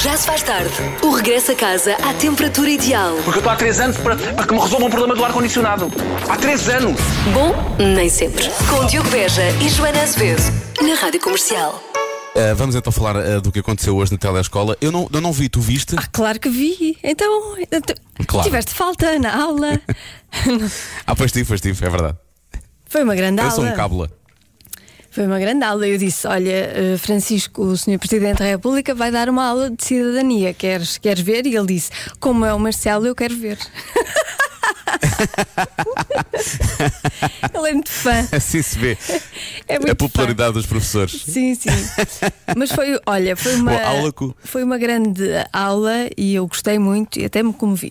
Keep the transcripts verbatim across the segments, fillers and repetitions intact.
Já se faz tarde. O regresso a casa à temperatura ideal. Porque eu estou há três anos para, para que me resolvam o problema do ar-condicionado. Há três anos. Bom, nem sempre. Com Diogo Beja e Joana Azevedo, na Rádio Comercial. Uh, vamos então falar uh, do que aconteceu hoje na telescola. Eu não, eu não vi, tu viste? Ah, claro que vi. Então, tu, Claro. tiveste falta na aula. Ah, pois tive, pois tive, é verdade. Foi uma grande Eu aula. sou um cábula. Foi uma grande aula. Eu disse: olha, eh, Francisco, o senhor Presidente da República vai dar uma aula de cidadania. Queres, queres ver? E ele disse: como é o Marcelo, eu quero ver. Ele é muito fã. Assim se vê É muito a popularidade fã. dos professores. Sim, sim. Mas foi, olha, foi uma, Boa, aula co- foi uma grande aula e eu gostei muito e até me comovi.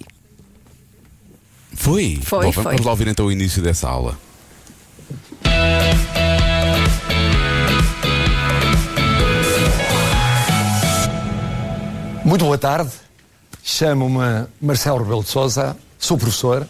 Foi? Foi, Bom, vamos, foi. vamos lá ouvir então o início dessa aula. Muito boa tarde, chamo-me Marcelo Rebelo de Sousa, sou professor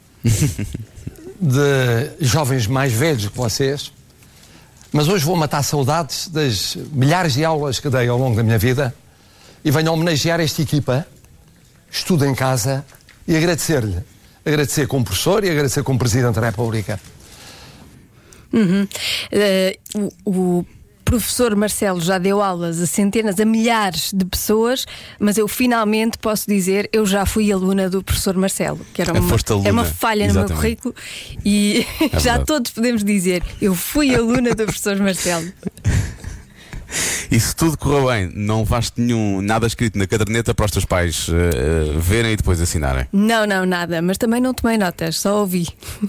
de jovens mais velhos que vocês, mas hoje vou matar saudades das milhares de aulas que dei ao longo da minha vida e venho homenagear esta equipa, estudo em casa e agradecer-lhe, agradecer como professor e agradecer como Presidente da República. Uhum. Eh, o, o professor Marcelo já deu aulas a centenas, a milhares de pessoas, mas eu finalmente posso dizer: eu já fui aluna do professor Marcelo, que era uma, Foste aluna, é uma falha no meu exatamente. currículo, e É já verdade. todos podemos dizer: eu fui aluna do professor Marcelo. E se tudo correu bem, não levaste nenhum, nada escrito na caderneta para os teus pais uh, uh, verem e depois assinarem? Não, não, nada, mas também não tomei notas, só ouvi.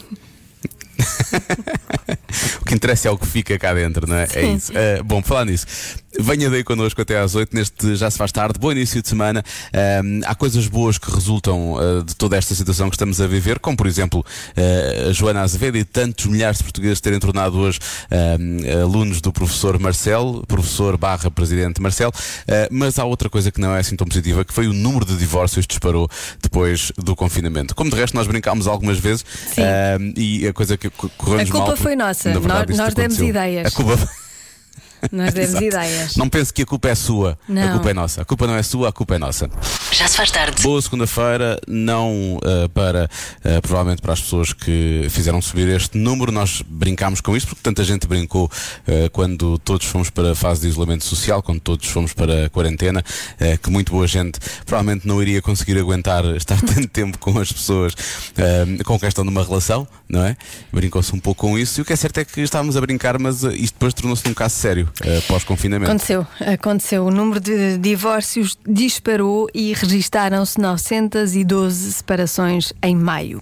O que interessa é o que fica cá dentro, não é? É isso. Uh, bom, falar nisso, venha daí connosco até às oito neste Já Se Faz Tarde. Bom início de semana. Um, há coisas boas que resultam uh, de toda esta situação que estamos a viver, como por exemplo uh, a Joana Azevedo e tantos milhares de portugueses terem tornado hoje um, alunos do professor Marcelo, professor barra presidente Marcelo. Uh, mas há outra coisa que não é assim tão positiva, que foi o número de divórcios que disparou depois do confinamento. Como de resto nós brincámos algumas vezes, Sim. uh, e a coisa que correu-nos A mal. culpa porque, foi nossa. na verdade, Nós- isto nós demos aconteceu. ideias. A culpa... Nós demos Exato. ideias. Não pense que a culpa é sua, a Não. culpa é nossa. A culpa não é sua, a culpa é nossa. Já se faz tarde. Boa segunda-feira, não uh, para uh, provavelmente para as pessoas que fizeram subir este número. Nós brincámos com isto porque tanta gente brincou uh, quando todos fomos para a fase de isolamento social, quando todos fomos para a quarentena, uh, que muito boa gente provavelmente não iria conseguir aguentar estar tanto tempo com as pessoas uh, com quem estão numa relação, não é? Brincou-se um pouco com isso e o que é certo é que estávamos a brincar, mas uh, isto depois tornou-se um caso sério uh, pós-confinamento. Aconteceu, aconteceu. O número de divórcios disparou e registaram-se novecentas e doze separações em maio.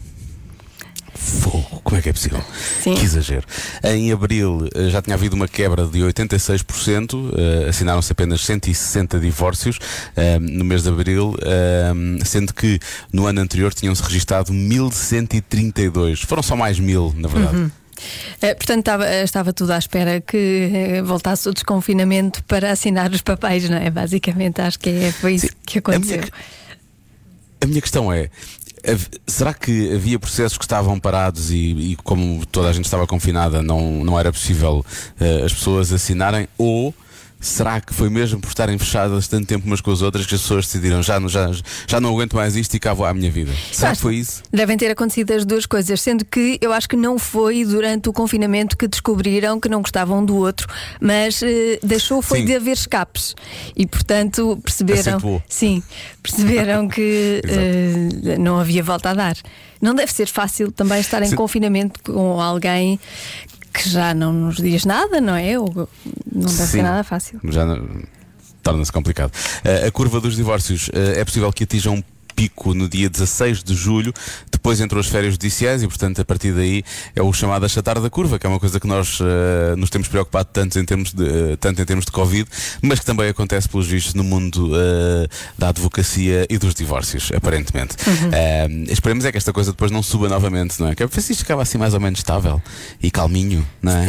Fogo, como é que é possível? Sim. Que exagero. Em abril eh, já tinha havido uma quebra de oitenta e seis por cento, eh, assinaram-se apenas cento e sessenta divórcios eh, no mês de abril, eh, sendo que no ano anterior tinham-se registado mil cento e trinta e dois. Foram só mais mil, na verdade. Uhum. Eh, portanto, estava, estava tudo à espera que eh, voltasse o desconfinamento para assinar os papéis, não é? Basicamente, acho que é, foi isso Sim. que aconteceu. A minha, a minha questão é: hav- será que havia processos que estavam parados e, e como toda a gente estava confinada, não, não era possível eh, as pessoas assinarem? Ou será que foi mesmo por estarem fechadas tanto tempo umas com as outras que as pessoas decidiram já, não- já, já não aguento mais isto e cá vou à minha vida? Será Acho que foi isso? Devem ter acontecido as duas coisas, sendo que eu acho que não foi durante o confinamento que descobriram que não gostavam um do outro, mas eh, deixou foi Sim. de haver escapes e, portanto, perceberam, Acentuou. sim, perceberam que eh, não havia volta a dar. Não deve ser fácil também estar em Sim. confinamento com alguém que já não nos diz nada, não é? Ou não deve Sim. ser nada fácil. Já não- torna-se complicado. Uh, a curva dos divórcios, uh, é possível que atinja um pico no dia dezasseis de julho, depois entrou as férias judiciais e, portanto, a partir daí é o chamado achatar da curva, que é uma coisa que nós uh, nos temos preocupado tanto em termos de, uh, tanto em termos de Covid, mas que também acontece pelos vistos no mundo uh, da advocacia e dos divórcios, aparentemente. Uhum. Uh, esperemos é que esta coisa depois não suba novamente, não é? Que é para ver se isto ficava assim mais ou menos estável e calminho, não é?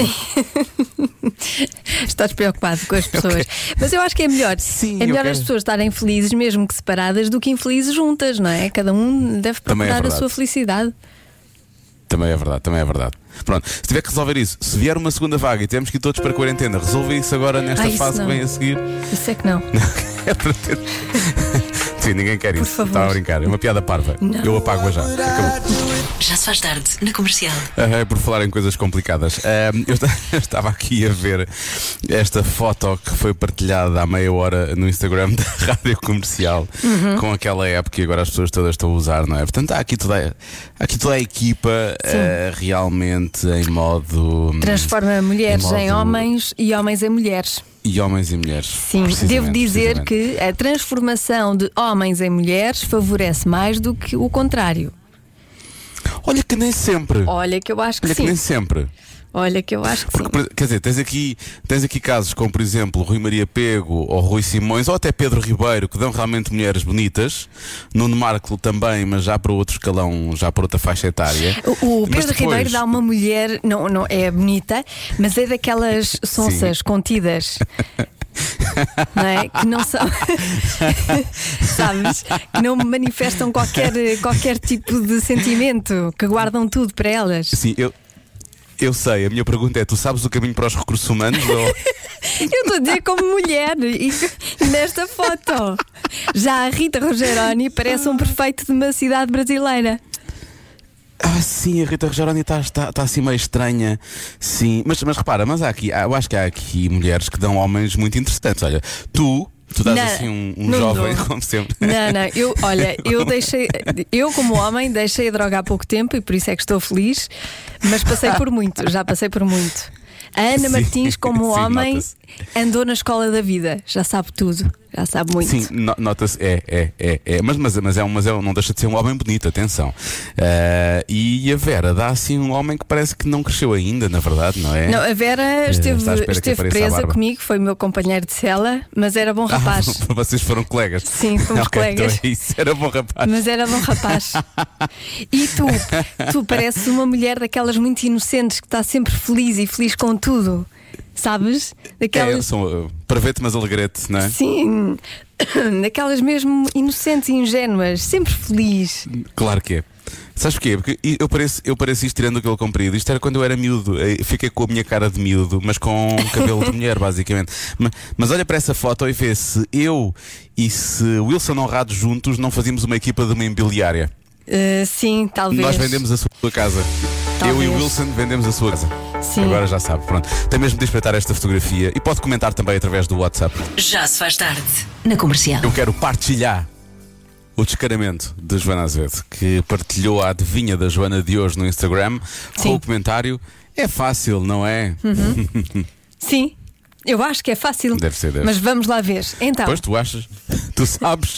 Estás preocupado com as pessoas. Mas eu acho que é melhor. Sim, é eu melhor quero. as pessoas estarem felizes, mesmo que separadas, do que infelizes juntas, não é? Cada um deve Também é procurar a verdade. sua felicidade. Também é verdade, também é verdade. Pronto, se tiver que resolver isso, se vier uma segunda vaga e temos que ir todos para a quarentena, resolve isso agora nesta Ah, isso fase não. que vem a seguir. Isso é que não. É para ter... Sim, ninguém quer isso. favor. Estava a brincar. É uma piada parva. Não. Eu apago-a já. Acabou. Já se faz tarde na Comercial. Ah, por falar em coisas complicadas, ah, eu, eu estava aqui a ver esta foto que foi partilhada há meia hora no Instagram da Rádio Comercial, uhum. com aquela app que agora as pessoas todas estão a usar, não é? Portanto, há aqui toda a, há aqui toda a equipa ah, realmente em modo. Transforma mulheres em, modo, em homens e homens em mulheres. E homens e mulheres. Sim, devo dizer que a transformação de homens em mulheres favorece mais do que o contrário. Olha que nem sempre. Olha que eu acho que Olha sim. que nem sempre. Olha que eu acho que Porque, sim. quer dizer, tens aqui, tens aqui casos como, por exemplo, Rui Maria Pego ou Rui Simões ou até Pedro Ribeiro, que dão realmente mulheres bonitas. Nuno Marco também, mas já para outro escalão, já para outra faixa etária. O, o Mas Pedro depois... Ribeiro dá uma mulher, não, não é bonita, mas é daquelas sonsas contidas. Não é? Que não são sabes? Que não manifestam qualquer, qualquer tipo de sentimento, que guardam tudo para elas. Sim, eu, eu sei, a minha pergunta é: tu sabes o caminho para os recursos humanos? Ou... Eu estou a dizer como mulher e nesta foto. Já a Rita Rogeroni parece um prefeito de uma cidade brasileira. Ah, sim, a Rita Rogeroni está tá, tá assim meio estranha. Sim, mas, mas repara, mas há aqui, eu acho que há aqui mulheres que dão homens muito interessantes. Olha, tu, tu dás Não, assim um, um não jovem, dou. como sempre. Não, não, eu, olha, eu deixei, eu como homem deixei a droga há pouco tempo e por isso é que estou feliz, mas passei por muito, já passei por muito. A Ana Sim, Martins, como sim, homem, nota-se. andou na escola da vida, já sabe tudo, já sabe muito. Sim, no- nota-se, é, é, é, é. Mas, mas, mas, é um, mas é um, não deixa de ser um homem bonito, atenção. Ah, e a Vera dá assim um homem que parece que não cresceu ainda, na verdade, não é? Não, a Vera esteve, está à espera que esteve apareça a presa barba. comigo, foi meu companheiro de cela, mas era bom rapaz. Ah, vocês foram colegas? Sim, fomos Ok, colegas. Então é isso, era bom rapaz. Mas era bom rapaz. E tu, tu pareces uma mulher daquelas muito inocentes que está sempre feliz e feliz com tudo. Sabes? É, Daquelas. são uh, parvete, mas alegrete, não é? Sim, daquelas mesmo inocentes e ingênuas, sempre feliz. Claro que é. Sabes porquê? Porque eu pareço, eu pareço isto tirando o cabelo comprido. Isto era quando eu era miúdo. Eu fiquei com a minha cara de miúdo, mas com cabelo de mulher, basicamente. Mas, mas olha para essa foto e vê se eu e se Wilson Honrado juntos não fazíamos uma equipa de uma imobiliária. Uh, sim, talvez. Nós vendemos a sua casa. Talvez. Eu e o Wilson vendemos a sua casa. Sim. Agora já sabe, pronto. Tem mesmo de espreitar esta fotografia e pode comentar também através do WhatsApp. Já se faz tarde na Comercial. Eu quero partilhar o descaramento de Joana Azevedo, que partilhou a adivinha da Joana de hoje no Instagram. Sim. Com o comentário: é fácil, não é? Sim, eu acho que é fácil. Deve ser, deve. Mas vamos lá ver. Então, Pois tu achas? Tu sabes?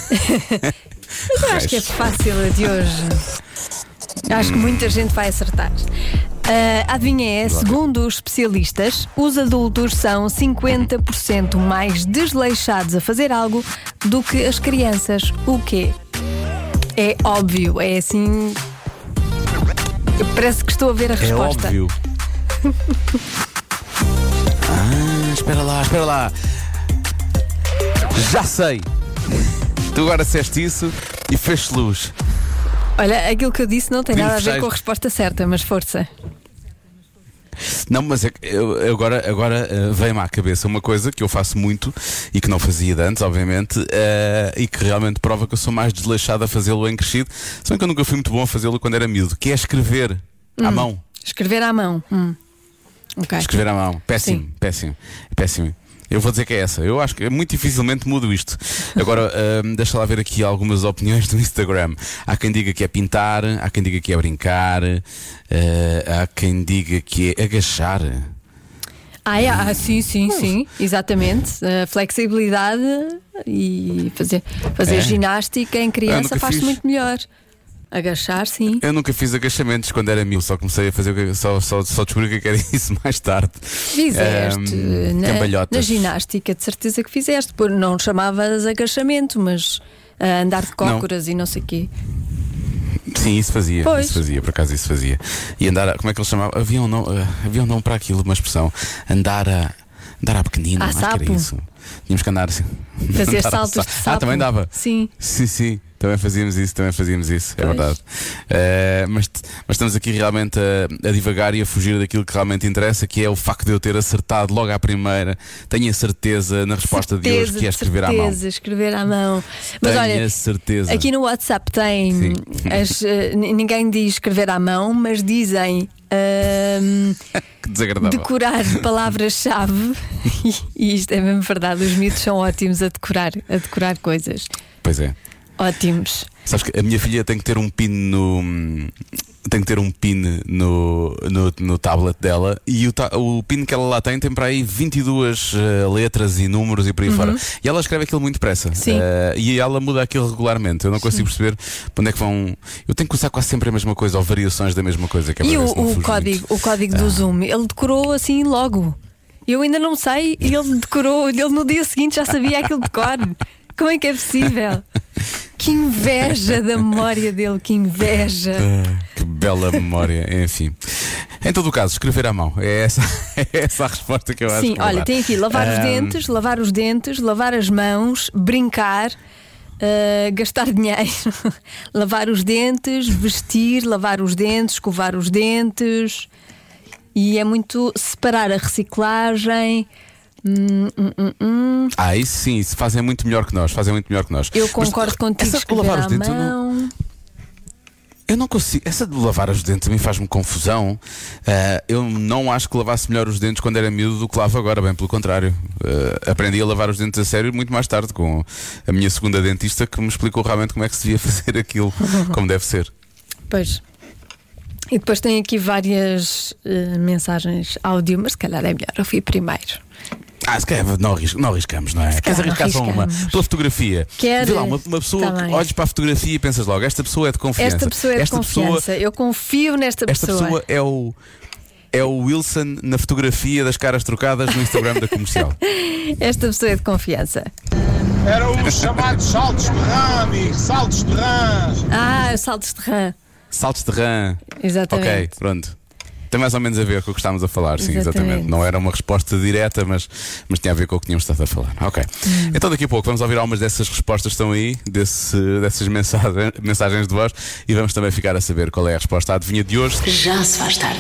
mas eu acho que é fácil a de hoje. Acho que muita gente vai acertar. Uh, a adivinha é, segundo os especialistas, os adultos são cinquenta por cento mais desleixados a fazer algo do que as crianças. O quê? É óbvio, é assim. Parece que estou a ver a É resposta. óbvio. Ah, espera lá, espera lá. Já sei. Tu agora disseste isso e fez luz. Olha, aquilo que eu disse não tem Pedro nada a ver Fechais. com a resposta certa, mas força. Não, mas é que eu, eu agora, agora uh, veio-me à cabeça uma coisa que eu faço muito e que não fazia de antes, obviamente, uh, e que realmente prova que eu sou mais desleixado a fazê-lo em crescido. Se bem que eu nunca fui muito bom a fazê-lo quando era miúdo, que é escrever à mão. Escrever à mão. Hum. Ok. Escrever à mão. Péssimo, Sim. péssimo, péssimo. Eu vou dizer que é essa. Eu acho que muito dificilmente mudo isto. Agora, hum, deixa lá ver aqui algumas opiniões do Instagram. Há quem diga que é pintar, há quem diga que é brincar, uh, há quem diga que é agachar. Ah, é, ah, sim, sim, sim, exatamente. A flexibilidade e fazer, fazer É? ginástica em Eu criança nunca faz-se fiz. muito melhor. Agachar, sim. Eu nunca fiz agachamentos quando era mil, só comecei a fazer, o que- só, só, só descobri o que era isso mais tarde. Fizeste Hum, na, cambalhotas. na ginástica, de certeza que fizeste. Por, não chamavas agachamento, mas ah, andar de cócoras e não sei o quê. Sim, isso fazia, Pois. isso fazia, por acaso isso fazia. E andar, a- como é que eles chamavam? Havia um nome, uh, havia um nome para aquilo, uma expressão. Andar a andar a pequenino, Ah, acho que era sapo. isso. Tínhamos que andar assim. Fazer andar saltos a... de sapo. Ah, também dava. Sim. Sim, sim. Também fazíamos isso, também fazíamos isso, é Pois. verdade. Uh, mas, mas estamos aqui realmente a, a divagar e a fugir daquilo que realmente interessa, que é o facto de eu ter acertado logo à primeira. Tenho a certeza na resposta certeza, de hoje que é escrever certeza, à mão. escrever à mão. Mas Tenho olha, a certeza. aqui no WhatsApp tem Sim. as, uh, ninguém diz escrever à mão, mas dizem um, Que desagradável. decorar palavras-chave. e, e isto é mesmo verdade, os miúdos são ótimos a decorar, a decorar coisas. Pois é. Ótimos. Sabes que a minha filha tem que ter um pin no. Tem que ter um pin no, no, no tablet dela e o, ta, o pin que ela lá tem tem para aí vinte e duas uh, letras e números e por aí Uhum. fora. E ela escreve aquilo muito depressa. Sim. Uh, e ela muda aquilo regularmente. Eu não consigo Sim. perceber para onde é que vão. Eu tenho que usar quase sempre a mesma coisa ou variações da mesma coisa. Que é E para o, ver se não o fujo código, muito. o código do Ah. Zoom, ele decorou assim logo. Eu ainda não sei, e ele decorou, ele no dia seguinte já sabia aquilo de cor. Como é que é possível? Que inveja da memória dele, que inveja. Ah, que bela memória, enfim. Em todo o caso, escrever à mão é essa, é essa a resposta que eu acho. Sim, que vou olha, dar. tem aqui lavar os Ahm, dentes, lavar os dentes, lavar as mãos, brincar, ah, gastar dinheiro, lavar os dentes, vestir, lavar os dentes, escovar os dentes. E é muito separar a reciclagem. Hum, hum, hum, hum. Ah, isso sim, isso fazem muito melhor que nós. Fazem muito melhor que nós. Eu Mas concordo contigo, essa de escrever lavar à os dentes, eu não, mão. eu não consigo. Essa de lavar os dentes a mim faz-me confusão. Ah, eu não acho que lavasse melhor os dentes quando era miúdo do que lavo agora, bem pelo contrário. Ah, aprendi a lavar os dentes a sério muito mais tarde, com a minha segunda dentista que me explicou realmente como é que se devia fazer aquilo, como deve ser. Pois. E depois tem aqui várias eh, mensagens áudio, mas se calhar é melhor ouvir primeiro. Ah, se calhar não, arris- não arriscamos, não é? Queres calhar arriscar só uma? arriscamos. Pela fotografia. Quer- Vê lá, uma, uma pessoa Tá que bem. olhes para a fotografia e pensas logo, esta pessoa é de confiança. Esta pessoa é de Esta confiança. pessoa- Eu confio nesta esta pessoa. pessoa é o. É o Wilson na fotografia das caras trocadas no Instagram da comercial. Esta pessoa é de confiança. Eram os chamados saltos de rã, amigo, saltos de rã. Ah, saltos de rã. Saltos de rã. Exatamente. Ok, pronto. Tem mais ou menos a ver com o que estávamos a falar, sim, exatamente. Exatamente. Não era uma resposta direta, mas, mas tinha a ver com o que tínhamos estado a falar. Ok. Hum. Então daqui a pouco vamos ouvir algumas dessas respostas que estão aí, desse, dessas mensagens, mensagens de voz, e vamos também ficar a saber qual é a resposta à adivinha de hoje. Já se faz tarde.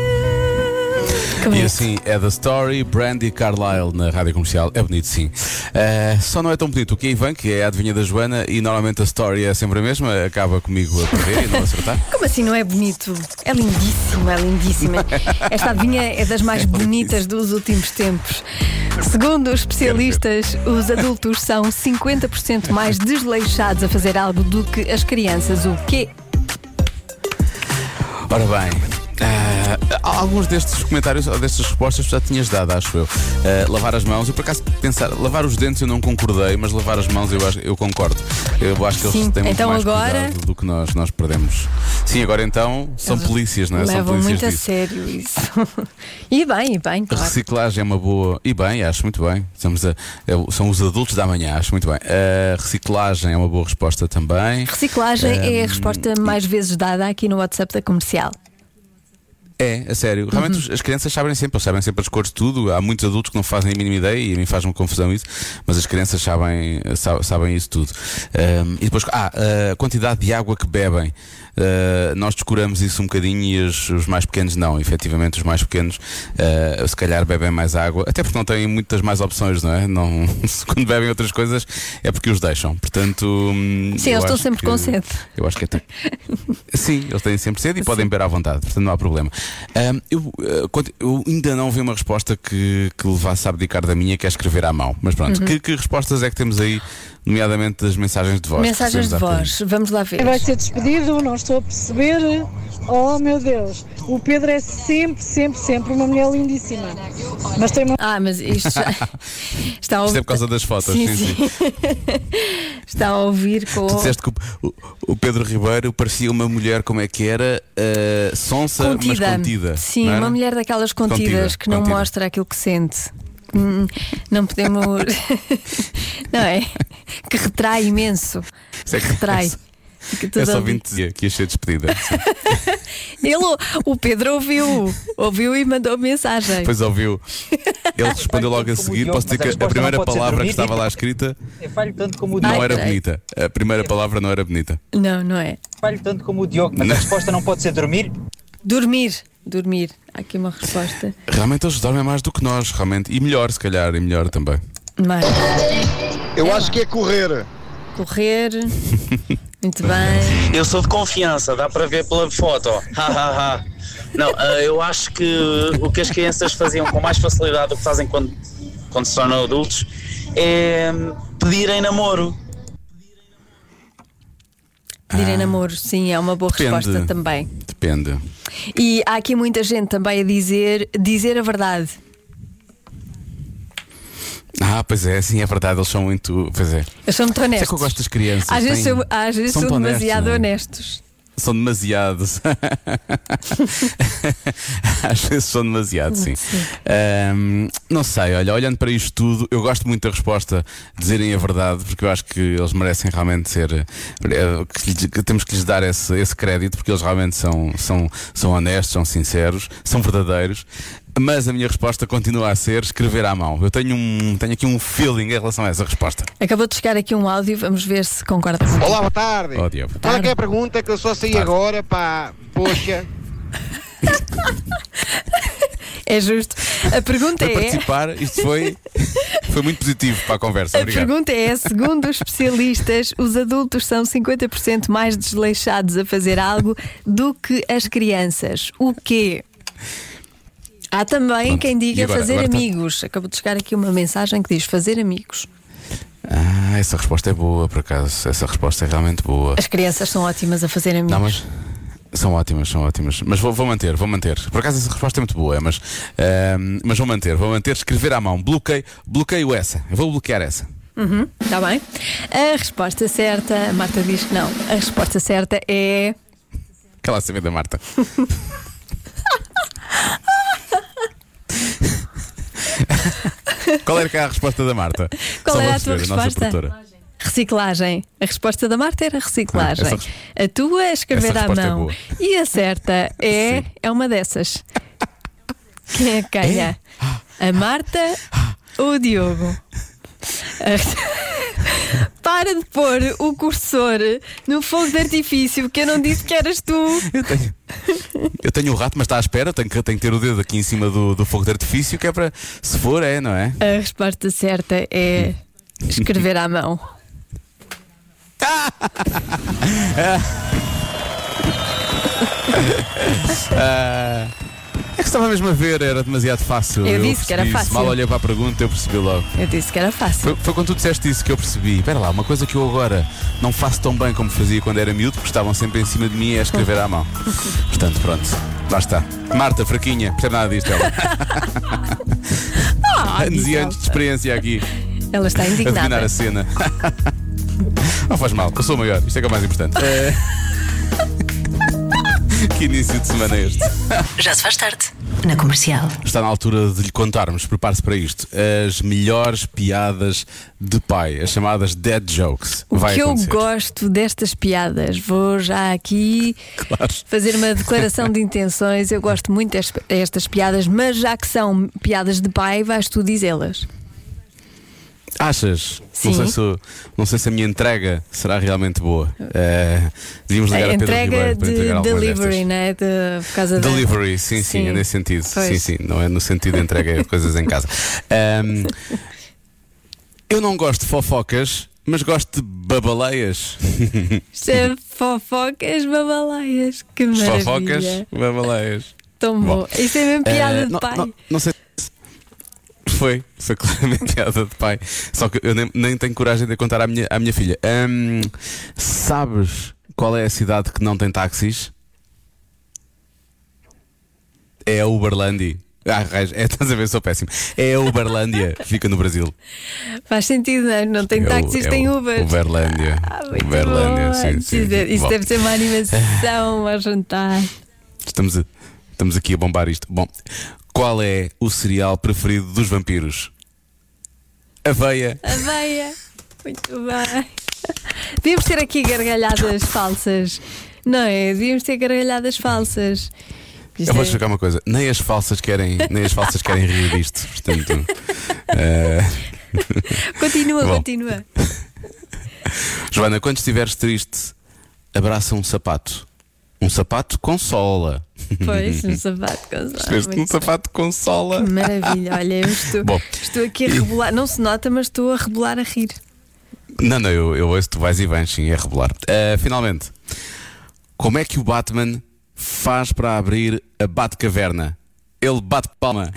Que E bonito. assim é The Story, Brandy Carlile na rádio comercial. É bonito, sim. Uh, só não é tão bonito o que é Ivan, que é a adivinha da Joana, e normalmente a Story é sempre a mesma, acaba comigo a perder e não acertar. Como assim não é bonito? É lindíssimo, é lindíssimo. Esta adivinha é das mais bonitas dos últimos tempos. Segundo os especialistas, os adultos são cinquenta por cento mais desleixados a fazer algo do que as crianças. O quê? Ora bem. Uh, alguns destes comentários ou destas respostas já tinhas dado, acho eu. Uh, lavar as mãos, eu por acaso pensar, lavar os dentes eu não concordei, mas lavar as mãos eu, acho, eu concordo. Eu acho que Sim, eles têm muito então mais agora- cuidado do que nós, nós perdemos. Sim, agora então são polícias, não é? São Levam polícias muito a disso. sério isso. E bem, e bem, A claro. reciclagem é uma boa. E bem, acho muito bem. Estamos a- é- são os adultos da manhã, acho muito bem. A reciclagem é uma boa resposta também. Reciclagem é a Um, resposta mais vezes dada aqui no WhatsApp da comercial. É, a sério. Realmente os- as crianças sabem sempre, eles sabem sempre as cores de tudo. Há muitos adultos que não fazem a mínima ideia e a mim faz-me confusão isso, mas as crianças sabem, sa- sabem isso tudo. Um, e depois, ah, a quantidade de água que bebem. Uh, nós descuramos isso um bocadinho e os, os mais pequenos não. Efetivamente, os mais pequenos uh, se calhar bebem mais água, até porque não têm muitas mais opções, não é? Não, quando bebem outras coisas é porque os deixam. Portanto, hum, Sim, eu eles estão acho sempre que- com sede. Eu acho que até. Sim, eles têm sempre sede e podem beber à vontade, portanto não há problema. Um, eu, uh, quando- eu ainda não vi uma resposta que, que levasse a abdicar da minha, que é escrever à mão. Mas pronto, Uhum. que, que respostas é que temos aí, nomeadamente das mensagens de voz? que Mensagens de recebemos há voz, vamos lá ver. Vai ser despedido, não estou a perceber. Oh meu Deus, o Pedro é sempre, sempre, sempre uma mulher lindíssima. Mas tem uma. Ah, mas isto já está a Isto ouvir. é por causa das fotos, Sim, sim, sim. sim. Está a ouvir com. Tu disseste que o, o- o Pedro Ribeiro parecia uma mulher, como é que era? Uh, sonsa, mas contida. Sim, não era? uma mulher daquelas contidas Contida, que não contida. mostra aquilo que sente. Hum, Não podemos. Não é? Que retrai imenso. Isso é que- Retrai. Fica tudo É só ali. vinte dizia que ia ser despedida. Ele, o Pedro ouviu, ouviu e mandou mensagem. Depois ouviu. Ele respondeu logo a seguir. Posso dizer que a primeira palavra que estava lá escrita Eu falho tanto como o não Diogo. era peraí. bonita. A primeira palavra não era bonita. Não, não é. Falho tanto como o Diogo, mas a resposta não pode ser dormir. Dormir, dormir. Há aqui uma resposta. Realmente eles dormem mais do que nós, realmente. E melhor, se calhar, e melhor também. Mais. Eu acho que é correr. Correr. Muito bem. Eu sou de confiança, dá para ver pela foto. Ha, ha, ha. Não, ah, eu acho que o que as crianças faziam com mais facilidade do que fazem quando, quando se tornam adultos é pedirem namoro. Pedirem namoro, sim, é uma boa Depende. resposta também. Depende. E há aqui muita gente também a dizer dizer a verdade. Ah, pois é, sim, é verdade. Eles são muito. Pois é. Eles são muito Isso é honestos. que eu gosto das crianças. Às vezes, têm- são, às vezes são são tão honestos, demasiado não é? honestos. São demasiados. Às vezes são demasiado, sim. Ahm, não sei, olha, olhando para isto tudo, eu gosto muito da resposta dizerem a verdade, porque eu acho que eles merecem realmente ser. eh, que lhes- que temos que lhes dar esse, esse crédito, porque eles realmente são, são, são honestos, são sinceros, são verdadeiros. Mas a minha resposta continua a ser escrever à mão. Eu tenho, um, tenho aqui um feeling em relação a essa resposta. Acabou de chegar aqui um áudio, vamos ver se concorda comigo. Olá, boa tarde. Oh, Diogo. Qual é que é a pergunta que eu só saí Tarde. agora, pá? Poxa. É justo. A pergunta Para é. participar, isto foi, foi muito positivo para a conversa. A Obrigado. pergunta é: segundo os especialistas, os adultos são cinquenta por cento mais desleixados a fazer algo do que as crianças. O quê? Há também Pronto. quem E diga agora? fazer Agora tá- amigos. Acabou de chegar aqui uma mensagem que diz fazer amigos. Ah, essa resposta é boa, por acaso. Essa resposta é realmente boa. As crianças são ótimas a fazer amigos. Não, mas são ótimas, são ótimas. Mas vou, vou manter, vou manter. Por acaso essa resposta é muito boa, mas, ahm, mas vou manter, vou manter, escrever à mão. Bloqueio, bloqueio essa. Eu vou bloquear essa. Uhum, está bem. A resposta certa, a Marta diz que não. A resposta certa é. Aquela saber da Marta. Qual era que era a resposta da Marta? Qual Só era para a tua perceber, nossa resposta? produtora. Reciclagem. A resposta da Marta era reciclagem. Ah, essa res- A tua é escrever essa à resposta é mão. boa. E a certa é, Sim. é uma dessas. Quem é que ganha? A Marta ou o Diogo? Para de pôr o cursor no fogo de artifício, que eu não disse que eras tu. Eu tenho, eu tenho o rato, mas está à espera. Tenho que, tenho que ter o dedo aqui em cima do, do fogo de artifício, que é para. Se for, é, não é? A resposta certa é escrever à mão. Ah, é que estava mesmo a ver, era demasiado fácil. Eu disse que era percebi isso. fácil. Mal olhei para a pergunta, eu percebi logo. Eu disse que era fácil. Foi, foi quando tu disseste isso que eu percebi. Espera lá, uma coisa que eu agora não faço tão bem como fazia quando era miúdo, porque estavam sempre em cima de mim, é escrever à mão. Portanto, pronto, lá está. Marta, fraquinha, não percebe nada disto, ela. Anos e anos de experiência aqui, Ela está a dominar indignada. a cena. Não faz mal, eu sou o maior, isto é que é o mais importante. É. Que início de semana é este? Já se faz tarde. Na Comercial. Está na altura de lhe contarmos, prepare-se para isto, as melhores piadas de pai, as chamadas dead jokes. O Vai que eu acontecer. gosto destas piadas, vou já aqui Claro. fazer uma declaração de intenções. Eu gosto muito destas estas piadas, mas já que são piadas de pai, vais tu dizê-las. Achas? Sim. Não sei, se, eu- não sei se a minha entrega será realmente boa. Eh, devíamos ligar A a Pedro entrega Ribeiro para entregar de algumas delivery, destas. né? De, por causa da- Delivery, sim, sim, Sim. é nesse sentido. Pois. Sim, sim, não é no sentido de entrega de coisas em casa. Ahm, eu não gosto de fofocas, mas gosto de babaleias. Isto é fofocas babaleias. Que maravilha. Fofocas, babaleias. Tão bom. Bom. Isto é mesmo piada Eh, de não, pai. Não, não sei. Foi, foi claramente piada de pai. Só que eu nem, nem tenho coragem de a contar à minha, à minha filha. Ahm, sabes qual é a cidade que não tem táxis? É a Uberlândia. Ah, raios, é, estás a ver, sou péssimo. É a Uberlândia, fica no Brasil. Faz sentido, não, não tem É o- táxis, é tem o- Uber. Uberlândia. Ah, muito Uberlândia, bom. sim, sim. Isso, deve- isso Bom, deve ser uma animação a juntar. estamos, a- estamos aqui a bombar isto. Bom, qual é o cereal preferido dos vampiros? Aveia. Aveia. Muito bem. Devíamos ter aqui gargalhadas falsas. Não é? Devíamos ter gargalhadas falsas. Isto Eu vou é- explicar uma coisa, nem as falsas querem, nem as falsas querem rir disto, portanto. eh, Continua, Bom. continua. Joana, quando estiveres triste, abraça um sapato. Um sapato com sola. Pois, um sapato com sola. Percebeste? Um Muito sapato com sola. bem. Maravilha, olha, eu estou, Bom. estou aqui a rebolar. Não se nota, mas estou a rebolar a rir. Não, não, eu, eu ouço, tu vais e vens, sim, é regular. Eh, finalmente, como é que o Batman faz para abrir a Batcaverna? Ele bate palma.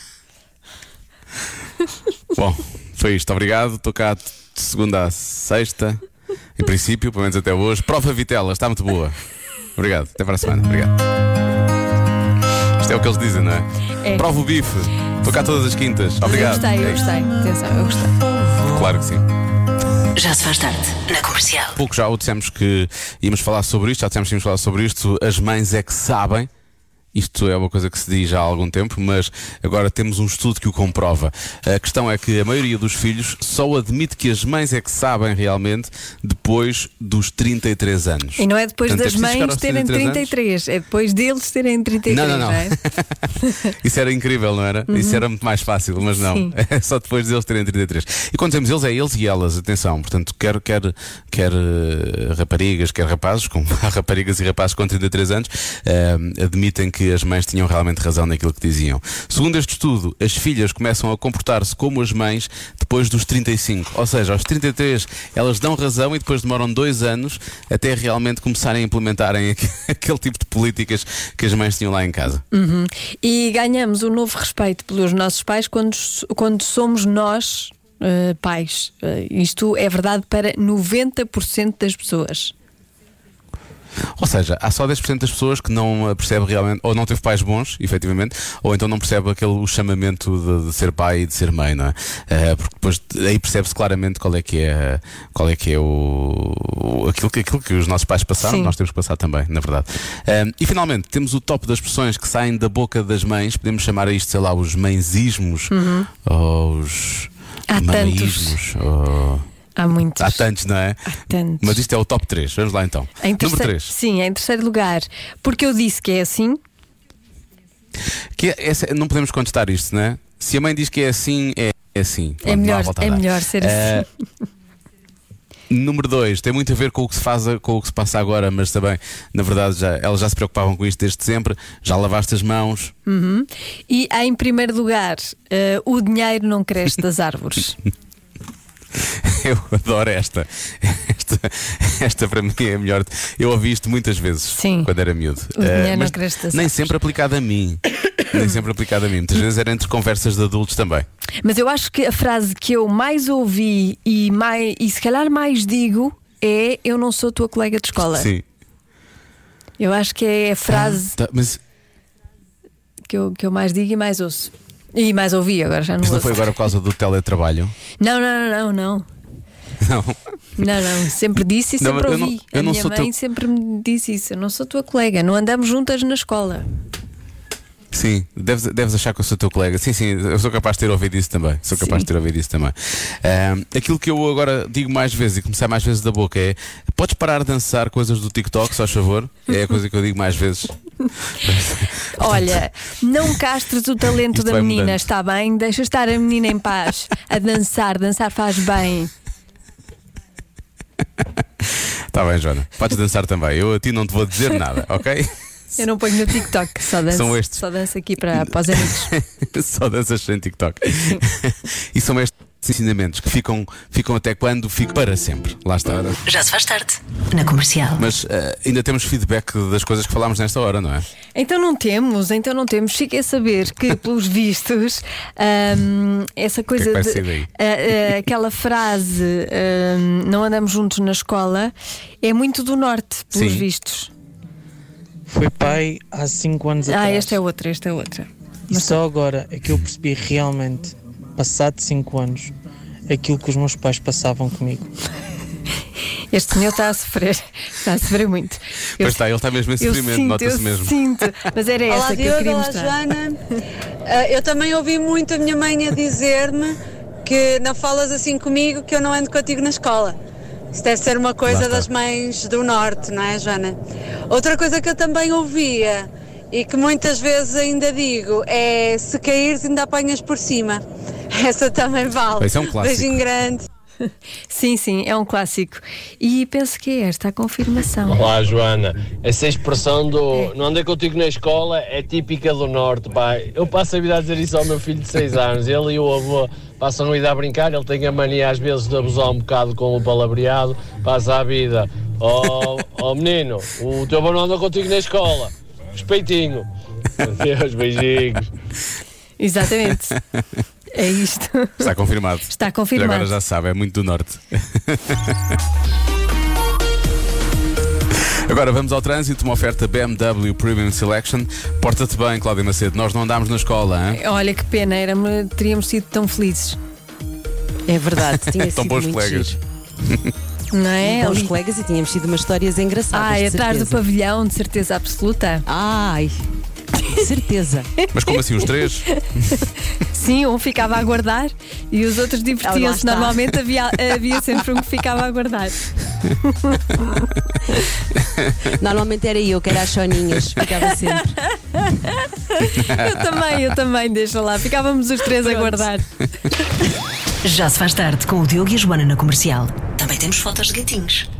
Bom, foi isto, obrigado. Estou cá de segunda a sexta, em princípio, pelo menos até hoje. Prova Vitela, está muito boa. Obrigado, até para a semana. Obrigado. Isto é o que eles dizem, não é? É. Prova o bife. Estou cá todas as quintas. Eu Obrigado. gostei, eu É isto. gostei. Atenção, eu gostei. Claro que sim. Já se faz tarde na Comercial. Há pouco já o dissemos que íamos falar sobre isto, já dissemos que íamos falar sobre isto. As mães é que sabem. Isto é uma coisa que se diz já há algum tempo, mas agora temos um estudo que o comprova. A questão é que a maioria dos filhos só admite que as mães é que sabem realmente depois dos trinta e três anos. E não é depois Portanto, é das preciso chegar mães aos terem trinta e três, é depois deles terem trinta e três. Não, não, não. é? Isso era incrível, não era? Isso era muito mais fácil, mas não. Sim. É só depois deles terem trinta e três. E quando dizemos eles, é eles e elas, atenção. Portanto, quer, quer, quer eh, raparigas, quer rapazes, como há raparigas e rapazes com trinta e três anos, eh, admitem que as mães tinham realmente razão naquilo que diziam. Segundo este estudo, as filhas começam a comportar-se como as mães depois dos trinta e cinco. Ou seja, aos trinta e três elas dão razão e depois demoram dois anos até realmente começarem a implementarem aquele tipo de políticas que as mães tinham lá em casa. Uhum. E ganhamos um novo respeito pelos nossos pais quando, quando somos nós uh, pais. Uh, isto é verdade para noventa por cento das pessoas. Ou seja, há só dez por cento das pessoas que não percebe realmente, ou não teve pais bons, efetivamente, ou então não percebe aquele o chamamento de, de ser pai e de ser mãe, não é? Uh, porque depois aí percebe-se claramente qual é que é, qual é, que é o, o aquilo, que, aquilo que os nossos pais passaram, Sim. nós temos que passar também, na verdade. Uh, e finalmente temos o top das expressões que saem da boca das mães, podemos chamar a isto, sei lá, os mãezismos, Uhum. ou os Há mamaísmos, ou... Há muitos. Há tantos, não é? Há tantos. Mas isto é o top três. Vamos lá então. Em Número terceiro- três. Sim, em terceiro lugar. Porque eu disse que é assim. Que é, essa- não podemos contestar isto, não é? Se a mãe diz que é assim, é, é assim. É Pronto, não há melhor, volta a é dar. melhor ser Eh, assim. Número dois, tem muito a ver com o que se faz, com o que se passa agora, mas também, na verdade, já, elas já se preocupavam com isto desde sempre. Já lavaste as mãos. Uhum. E há em primeiro lugar, uh, o dinheiro não cresce das árvores. Eu adoro esta. esta. Esta para mim é a melhor. Eu ouvi isto muitas vezes. Sim. Quando era miúdo. O dinheiro Eh, não mas cresce das nem árvores. sempre aplicado a mim. Nem sempre aplicado a mim. Muitas vezes era entre conversas de adultos também. Mas eu acho que a frase que eu mais ouvi e, mais, e se calhar mais digo é: eu não sou tua colega de escola. Sim. Eu acho que é a frase Tá, mas que, eu, que eu mais digo e mais ouço. E mais ouvi, agora já não isto não ouço. foi agora por causa do teletrabalho? Não, não, não, não. Não. Não, não, sempre disse e Não, sempre eu não- ouvi. eu a não minha sou mãe teu- sempre me disse isso. Eu não sou tua colega, não andamos juntas na escola. Sim, deves, deves achar que eu sou teu colega. Sim, sim, eu sou capaz de ter ouvido isso também. Sou capaz Sim. de ter ouvido isso também. Ahm, aquilo que eu agora digo mais vezes e começar mais vezes da boca é: podes parar de dançar coisas do TikTok, só a favor? É a coisa que eu digo mais vezes. Olha, não castres o talento Isto da vai menina, mudando. está bem? Deixa estar a menina em paz, a dançar, dançar faz bem. Está bem, Joana. Podes dançar também. Eu a ti não te vou dizer nada, ok? Eu não ponho no TikTok, só danço, São estes. só danço aqui para, para os amigos. Só danças sem TikTok. E são estes ensinamentos que ficam, ficam até quando? Fico para sempre. Lá está. Já se faz tarde na Comercial. Mas eh, ainda temos feedback das coisas que falámos nesta hora, não é? Então não temos, então não temos. Fiquei a saber que, pelos vistos, hum, essa coisa que vai de sair daí? ah, ah, aquela frase hum, não andamos juntos na escola é muito do norte, pelos Sim. vistos. Fui pai há cinco anos Ah, atrás. esta é outra, esta é outra. E só agora é que eu percebi realmente, passado cinco anos, aquilo que os meus pais passavam comigo. Este senhor está a sofrer, está a sofrer muito. Eu- Pois está, ele está mesmo em eu sofrimento, sinto, nota-se eu mesmo. sinto, mas era Olá essa que eu Diogo, queria olá mostrar. Joana. Ah, eu também ouvi muito a minha mãe a dizer-me que não falas assim comigo, que eu não ando contigo na escola. Isso deve ser uma coisa Lá está. das mães do Norte, não é, Joana? Outra coisa que eu também ouvia e que muitas vezes ainda digo é: se caíres ainda apanhas por cima. Essa também vale. Esse é um clássico. Beijinho grande. Sim, sim, é um clássico. E penso que é esta a confirmação. Olá, Joana. Essa expressão do não andei contigo na escola é típica do Norte, pai. Eu passo a vida a dizer isso ao meu filho de seis anos. Ele e o avô passam a vida a brincar. Ele tem a mania às vezes de abusar um bocado com o palavreado. Passa a vida: oh, oh menino, o teu avô não anda contigo na escola. Respeitinho. Adeus, beijinhos. Exatamente. É isto. Está confirmado. Está confirmado. E agora já sabe, é muito do Norte. Agora vamos ao trânsito, uma oferta B M W Premium Selection. Porta-te bem, Cláudia Macedo. Nós não andámos na escola, hein? Olha que pena, era, teríamos sido tão felizes. É verdade, tinha sido Tão bons muito colegas. giro. Não é? Bons Ali- colegas e tínhamos tido umas histórias engraçadas. Ai, de atrás do certeza. pavilhão, de certeza absoluta. Ai, de certeza. Mas como assim, os três? Sim, um ficava a guardar e os outros Lá divertiam-se. está. Normalmente havia, havia sempre um que ficava a guardar. Normalmente era eu que era as choninhas, ficava sempre. Eu também, eu também, deixa lá. Ficávamos os três a guardar. Já se faz tarde com o Diogo e a Joana na Comercial. Também temos fotos de gatinhos.